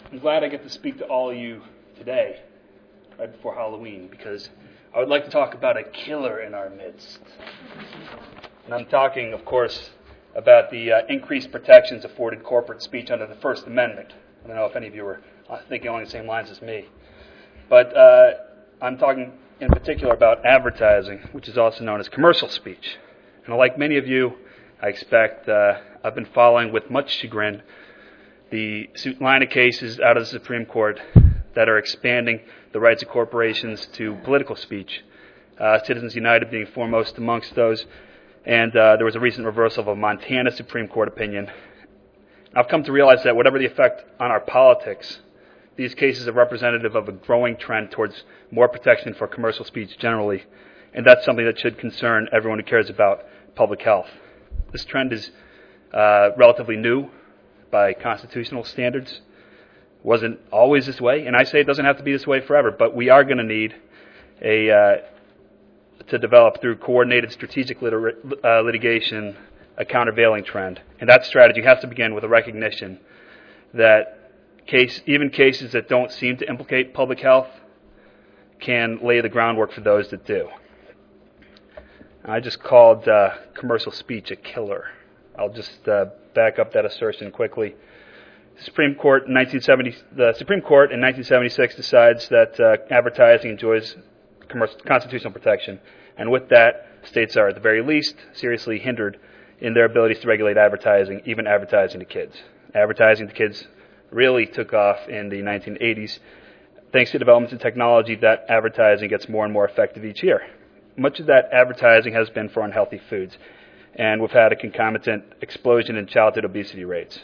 I'm glad I get to speak to all of you today, right before Halloween, because I would like to talk about a killer in our midst. And I'm talking, of course, about the increased protections afforded corporate speech under the First Amendment. I don't know if any of you were thinking along the same lines as me. But I'm talking in particular about advertising, which is also known as commercial speech. And like many of you, I expect I've been following with much chagrin the line of cases out of the Supreme Court that are expanding the rights of corporations to political speech. Citizens United being foremost amongst those. And there was a recent reversal of a Montana Supreme Court opinion. I've come to realize that whatever the effect on our politics, these cases are representative of a growing trend towards more protection for commercial speech generally. And that's something that should concern everyone who cares about public health. This trend is relatively new by constitutional standards. Wasn't always this way, and I say it doesn't have to be this way forever, but we are going to need to develop through coordinated strategic litigation a countervailing trend. And that strategy has to begin with a recognition that even cases that don't seem to implicate public health can lay the groundwork for those that do. I just called commercial speech a killer. I'll just back up that assertion quickly. The Supreme Court in 1976 decides that advertising enjoys constitutional protection, and with that, states are at the very least seriously hindered in their abilities to regulate advertising, even advertising to kids. Advertising to kids really took off in the 1980s. Thanks to developments in technology, that advertising gets more and more effective each year. Much of that advertising has been for unhealthy foods, and we've had a concomitant explosion in childhood obesity rates.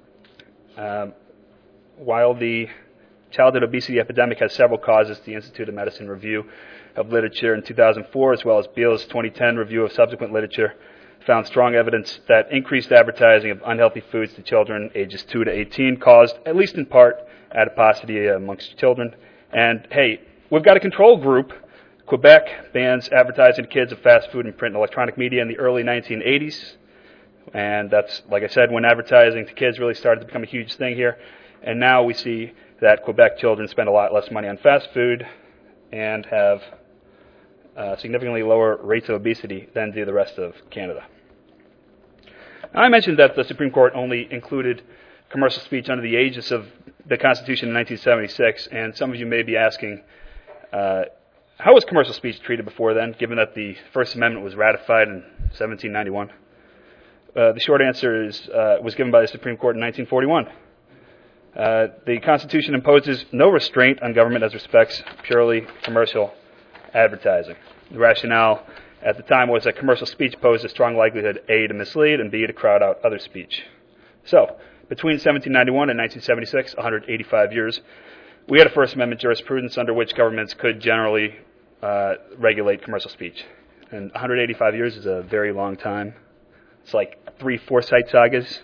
While the childhood obesity epidemic has several causes, the Institute of Medicine review of literature in 2004, as well as Beal's 2010 review of subsequent literature, found strong evidence that increased advertising of unhealthy foods to children ages 2 to 18 caused, at least in part, adiposity amongst children. And hey, we've got a control group. Quebec bans advertising to kids of fast food and print and electronic media in the early 1980s. And that's, like I said, when advertising to kids really started to become a huge thing here. And now we see that Quebec children spend a lot less money on fast food and have significantly lower rates of obesity than do the rest of Canada. Now, I mentioned that the Supreme Court only included commercial speech under the aegis of the Constitution in 1976, and some of you may be asking, how was commercial speech treated before then, given that the First Amendment was ratified in 1791? The short answer is was given by the Supreme Court in 1941. The Constitution imposes no restraint on government as respects purely commercial advertising. The rationale at the time was that commercial speech posed a strong likelihood, A, to mislead, and B, to crowd out other speech. So, between 1791 and 1976, 185 years, we had a First Amendment jurisprudence under which governments could generally regulate commercial speech. And 185 years is a very long time. It's like 3 Forsyte sagas.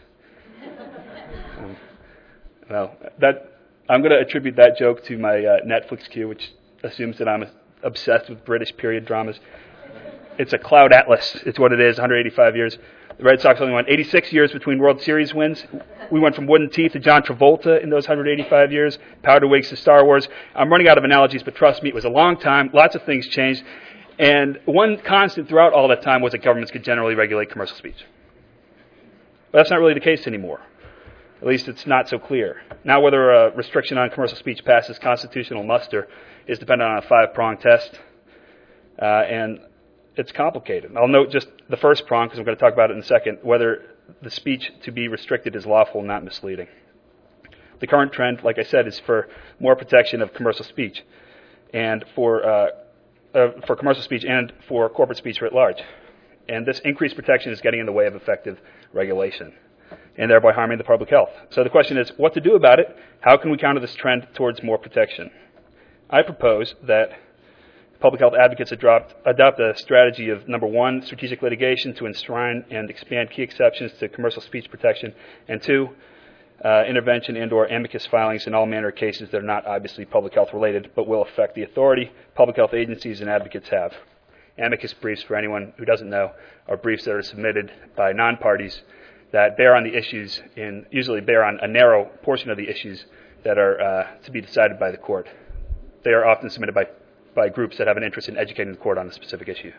I'm going to attribute that joke to my Netflix queue, which assumes that I'm obsessed with British period dramas. It's a cloud atlas. It's what it is, 185 years. The Red Sox only won 86 years between World Series wins. We went from wooden teeth to John Travolta in those 185 years, powder wigs to Star Wars. I'm running out of analogies, but trust me, it was a long time. Lots of things changed. And one constant throughout all that time was that governments could generally regulate commercial speech. But that's not really the case anymore. At least it's not so clear. Now whether a restriction on commercial speech passes constitutional muster is dependent on a 5-pronged test. And it's complicated. I'll note just the first prong, because I'm going to talk about it in a second, whether the speech to be restricted is lawful, not misleading. The current trend, like I said, is for more protection of commercial speech, and for commercial speech and for corporate speech writ large. And this increased protection is getting in the way of effective regulation, and thereby harming the public health. So the question is, what to do about it? How can we counter this trend towards more protection? I propose that public health advocates adopt a strategy of, number 1, strategic litigation to enshrine and expand key exceptions to commercial speech protection, and 2, intervention and or amicus filings in all manner of cases that are not obviously public health related, but will affect the authority public health agencies and advocates have. Amicus briefs, for anyone who doesn't know, are briefs that are submitted by non-parties that bear on the issues and usually bear on a narrow portion of the issues that are to be decided by the court. They are often submitted by groups that have an interest in educating the court on a specific issue.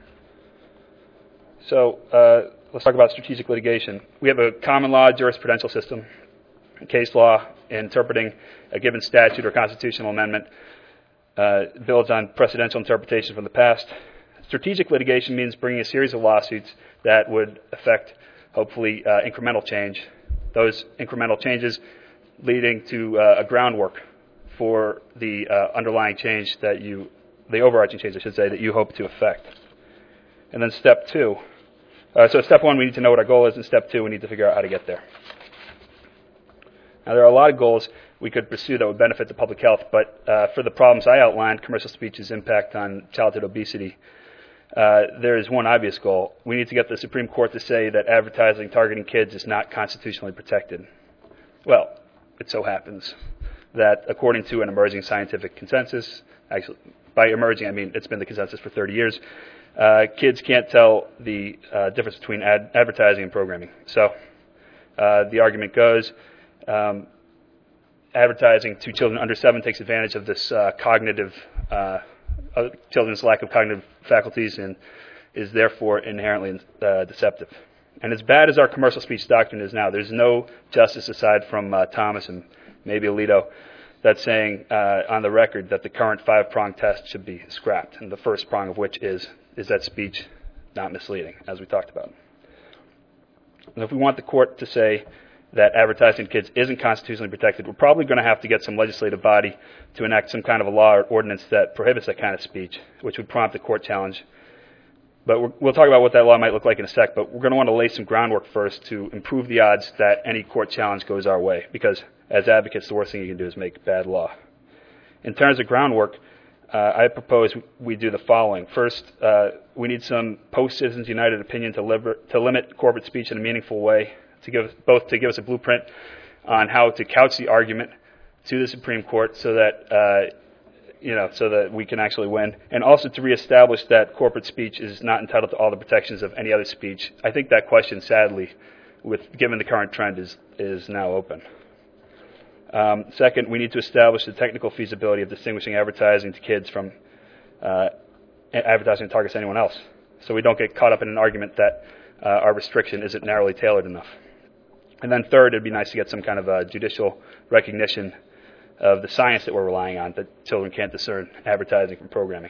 So let's talk about strategic litigation. We have a common law jurisprudential system, case law interpreting a given statute or constitutional amendment builds on precedential interpretation from the past. Strategic litigation means bringing a series of lawsuits that would affect, hopefully, incremental change. Those incremental changes leading to a groundwork for the underlying change the overarching change, I should say, that you hope to affect. And then step two. So step one, we need to know what our goal is, and step two, we need to figure out how to get there. Now, there are a lot of goals we could pursue that would benefit the public health, but for the problems I outlined, commercial speech's impact on childhood obesity, there is one obvious goal. We need to get the Supreme Court to say that advertising targeting kids is not constitutionally protected. Well, it so happens that according to an emerging scientific consensus, actually, by emerging I mean it's been the consensus for 30 years, kids can't tell the difference between advertising and programming. So the argument goes, advertising to children under 7 takes advantage of this children's lack of cognitive faculties and is therefore inherently deceptive. And as bad as our commercial speech doctrine is now, there's no justice aside from Thomas and maybe Alito that's saying on the record that the current 5-prong test should be scrapped, and the first prong of which is that speech not misleading, as we talked about. And if we want the court to say that advertising to kids isn't constitutionally protected, we're probably going to have to get some legislative body to enact some kind of a law or ordinance that prohibits that kind of speech, which would prompt a court challenge. But we'll talk about what that law might look like in a sec, but we're going to want to lay some groundwork first to improve the odds that any court challenge goes our way, because as advocates, the worst thing you can do is make bad law. In terms of groundwork, I propose we do the following. First, we need some post-Citizens United opinion to limit corporate speech in a meaningful way, to give us a blueprint on how to couch the argument to the Supreme Court so that so that we can actually win, and also to reestablish that corporate speech is not entitled to all the protections of any other speech. I think that question, sadly, given the current trend, is now open. Second, we need to establish the technical feasibility of distinguishing advertising to kids from advertising that targets anyone else, so we don't get caught up in an argument that our restriction isn't narrowly tailored enough. And then third, it'd be nice to get some kind of judicial recognition of the science that we're relying on, that children can't discern advertising from programming.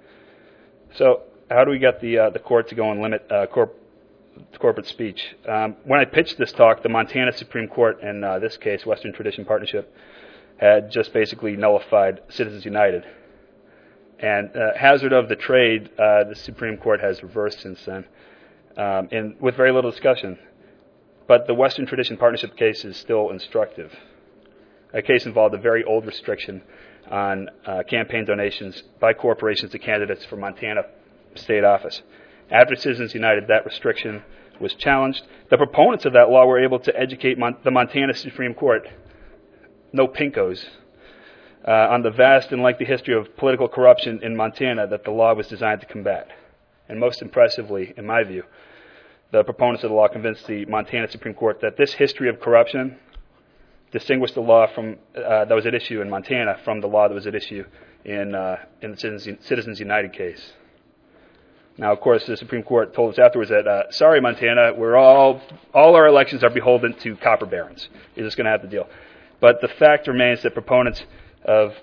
So how do we get the court to go and limit corporate speech? When I pitched this talk, the Montana Supreme Court, in this case, Western Tradition Partnership, had just basically nullified Citizens United. And hazard of the trade, the Supreme Court has reversed since then, and with very little discussion. But the Western Tradition Partnership case is still instructive. That case involved a very old restriction on campaign donations by corporations to candidates for Montana state office. After Citizens United, that restriction was challenged. The proponents of that law were able to educate the Montana Supreme Court, no pinkos, on the vast and lengthy history of political corruption in Montana that the law was designed to combat. And most impressively, in my view, the proponents of the law convinced the Montana Supreme Court that this history of corruption distinguished the law from that was at issue in Montana from the law that was at issue in the Citizens United case. Now, of course, the Supreme Court told us afterwards that, sorry, Montana, we're all our elections are beholden to copper barons. You're just going to have to deal. But the fact remains that the proponents of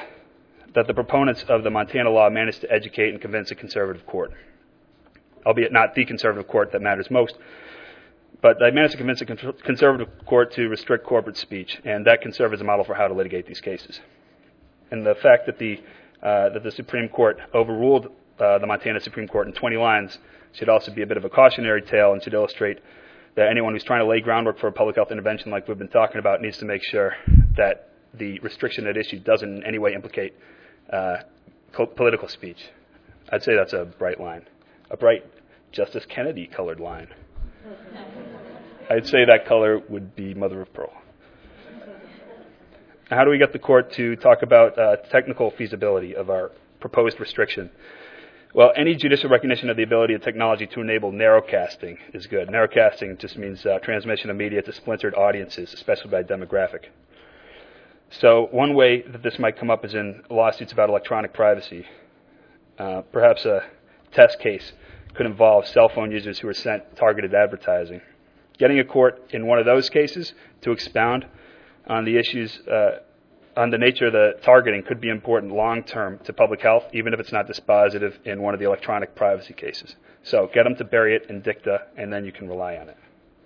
the Montana law managed to educate and convince a conservative court, albeit not the conservative court that matters most. But they managed to convince a conservative court to restrict corporate speech, and that can serve as a model for how to litigate these cases. And the fact that the Supreme Court overruled the Montana Supreme Court in 20 lines should also be a bit of a cautionary tale and should illustrate that anyone who's trying to lay groundwork for a public health intervention like we've been talking about needs to make sure that the restriction at issue doesn't in any way implicate political speech. I'd say that's a bright line, a bright Justice Kennedy colored line. I'd say that color would be mother of pearl. How do we get the court to talk about technical feasibility of our proposed restriction? Well, any judicial recognition of the ability of technology to enable narrowcasting is good. Narrowcasting just means transmission of media to splintered audiences, especially by demographic. So one way that this might come up is in lawsuits about electronic privacy. Perhaps a test case could involve cell phone users who are sent targeted advertising. Getting a court in one of those cases to expound on the issues, on the nature of the targeting could be important long-term to public health, even if it's not dispositive in one of the electronic privacy cases. So get them to bury it in dicta, and then you can rely on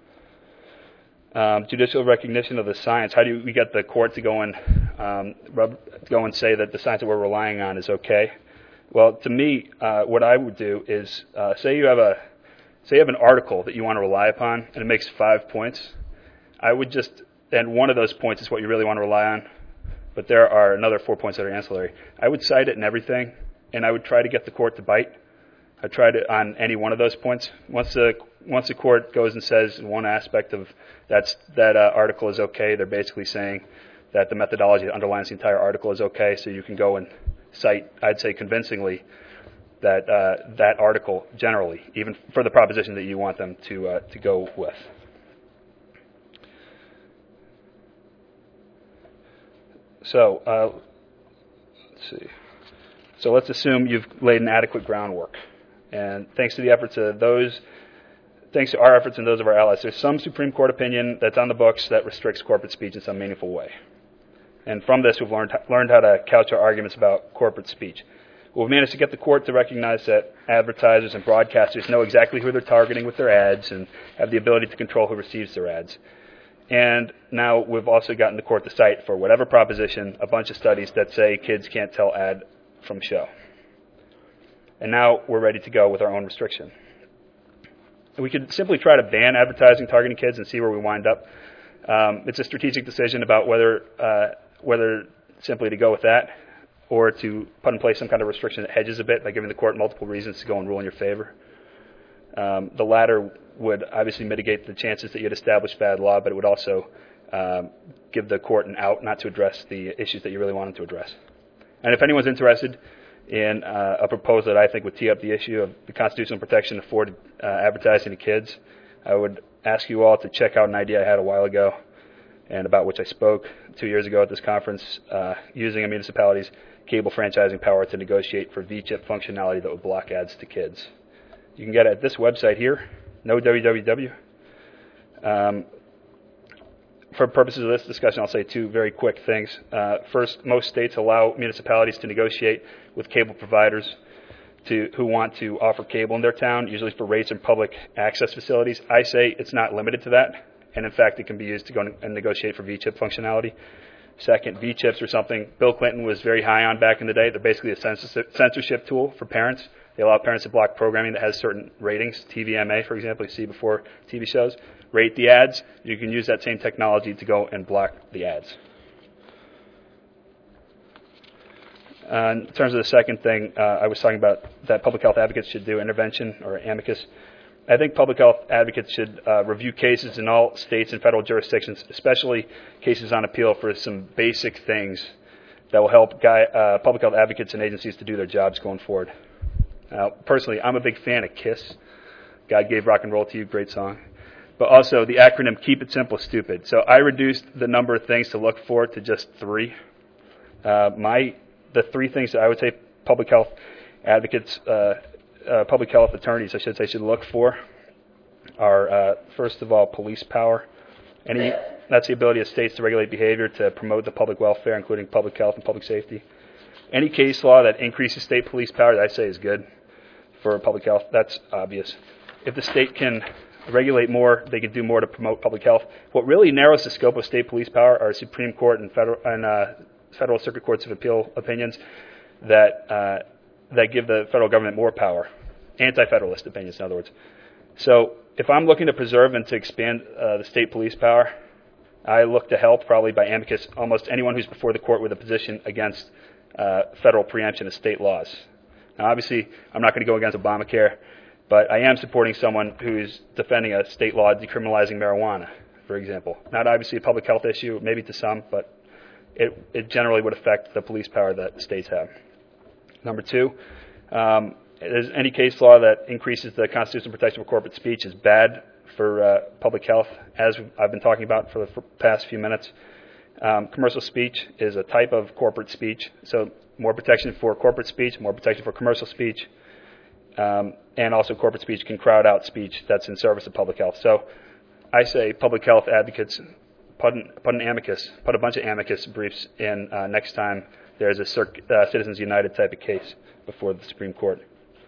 it. Judicial recognition of the science. How do we get the court to go and say that the science that we're relying on is okay? Well, to me, what I would do is say you have an article that you want to rely upon, and it makes 5 points. I would and one of those points is what you really want to rely on, but there are another 4 points that are ancillary. I would cite it in everything, and I would try to get the court to bite. I tried it on any one of those points. Once the court goes and says in one aspect of that article is okay, they're basically saying that the methodology that underlines the entire article is okay, so you can go and cite, I'd say convincingly, that article generally, even for the proposition that you want them to go with. So let's see. So let's assume you've laid an adequate groundwork, and thanks to our efforts and those of our allies, there's some Supreme Court opinion that's on the books that restricts corporate speech in some meaningful way. And from this, we've learned how to couch our arguments about corporate speech. We've managed to get the court to recognize that advertisers and broadcasters know exactly who they're targeting with their ads and have the ability to control who receives their ads. And now we've also gotten the court to cite, for whatever proposition, a bunch of studies that say kids can't tell ad from show. And now we're ready to go with our own restriction. We could simply try to ban advertising targeting kids and see where we wind up. It's a strategic decision about whether simply to go with that or to put in place some kind of restriction that hedges a bit by giving the court multiple reasons to go and rule in your favor. The latter would obviously mitigate the chances that you'd establish bad law, but it would also give the court an out not to address the issues that you really want them to address. And if anyone's interested in a proposal that I think would tee up the issue of the constitutional protection afforded advertising to kids, I would ask you all to check out an idea I had a while ago and about which I spoke 2 years ago at this conference, using a municipality's cable franchising power to negotiate for VCHIP functionality that would block ads to kids. You can get it at this website here, no www. For purposes of this discussion, I'll say two very quick things. First, most states allow municipalities to negotiate with cable providers who want to offer cable in their town, usually for rates and public access facilities. I say it's not limited to that, and in fact, it can be used to go and negotiate for VCHIP functionality. Second, VCHIPs are something Bill Clinton was very high on back in the day. They're basically a censorship tool for parents. They allow parents to block programming that has certain ratings, TVMA, for example, you see before TV shows. Rate the ads. You can use that same technology to go and block the ads. In terms of the second thing, I was talking about that public health advocates should do intervention or amicus. I think public health advocates should review cases in all states and federal jurisdictions, especially cases on appeal, for some basic things that will help public health advocates and agencies to do their jobs going forward. Now, personally, I'm a big fan of KISS. God Gave Rock and Roll to You, great song. But also the acronym Keep It Simple, Stupid. So I reduced the number of things to look for to just 3. The 3 things that I would say public health advocates, public health attorneys, I should say, should look for are, first of all, police power. That's the ability of states to regulate behavior to promote the public welfare, including public health and public safety. Any case law that increases state police power, I say, is good for public health. That's obvious. If the state can regulate more, they can do more to promote public health. What really narrows the scope of state police power are Supreme Court and federal circuit courts of appeal opinions that give the federal government more power. Anti-federalist opinions, in other words. So if I'm looking to preserve and to expand the state police power, I look to help, probably by amicus, almost anyone who's before the court with a position against federal preemption of state laws. Now, obviously, I'm not going to go against Obamacare, but I am supporting someone who's defending a state law decriminalizing marijuana, for example. Not obviously a public health issue, maybe to some, but it generally would affect the police power that states have. Number 2, Any case law that increases the constitutional protection for corporate speech is bad for public health, as I've been talking about for the past few minutes. Commercial speech is a type of corporate speech, so more protection for corporate speech, more protection for commercial speech, and also corporate speech can crowd out speech that's in service of public health. So I say public health advocates put a bunch of amicus briefs in next time there's a Citizens United type of case before the Supreme Court.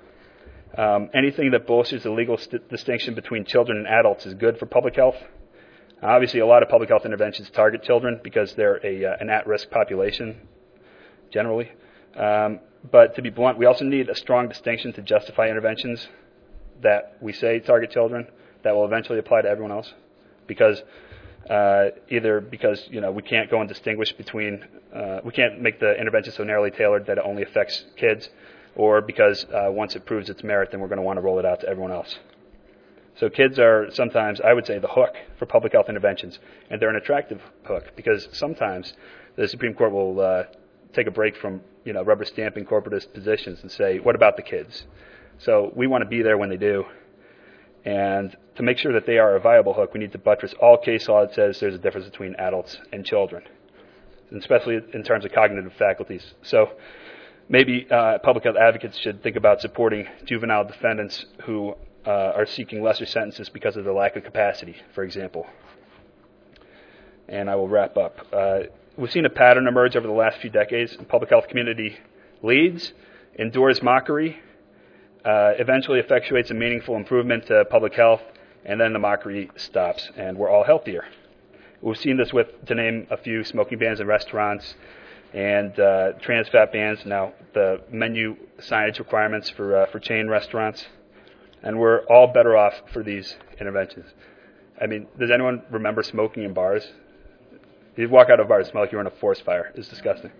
Anything that bolsters the legal distinction between children and adults is good for public health. Obviously, a lot of public health interventions target children because they're an at-risk population, generally. But to be blunt, we also need a strong distinction to justify interventions that we say target children that will eventually apply to everyone else. Because either because we can't go and distinguish between, we can't make the intervention so narrowly tailored that it only affects kids, or because once it proves its merit, then we're going to want to roll it out to everyone else. So kids are sometimes, I would say, the hook for public health interventions, and they're an attractive hook because sometimes the Supreme Court will take a break from rubber stamping corporatist positions and say, what about the kids? So we want to be there when they do, and to make sure that they are a viable hook, we need to buttress all case law that says there's a difference between adults and children, and especially in terms of cognitive faculties. So maybe public health advocates should think about supporting juvenile defendants who are seeking lesser sentences because of their lack of capacity, for example. And I will wrap up. We've seen a pattern emerge over the last few decades. The public health community leads, endures mockery, eventually effectuates a meaningful improvement to public health, and then the mockery stops, and we're all healthier. We've seen this with, to name a few, smoking bans in restaurants and trans fat bans, now the menu signage requirements for chain restaurants. And we're all better off for these interventions. I mean, does anyone remember smoking in bars? You walk out of a bar, it smells like you're in a forest fire. It's disgusting.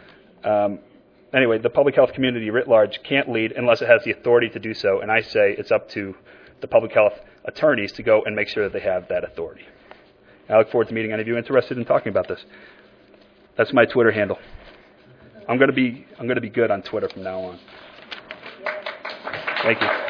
Anyway, the public health community writ large can't lead unless it has the authority to do so, and I say it's up to the public health attorneys to go and make sure that they have that authority. I look forward to meeting any of you interested in talking about this. That's my Twitter handle. I'm going to be good on Twitter from now on. Thank you.